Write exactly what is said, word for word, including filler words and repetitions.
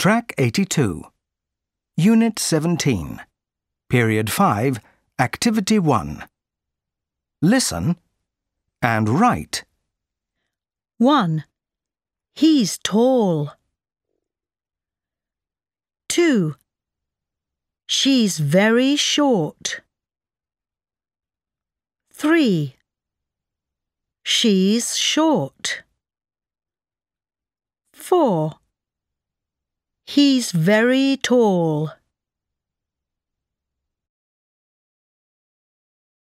Track eighty-two. Unit seventeen. Period five, Activity one. Listen and write. one. He's tall. two. She's very short. three. She's short. four. He's very tall.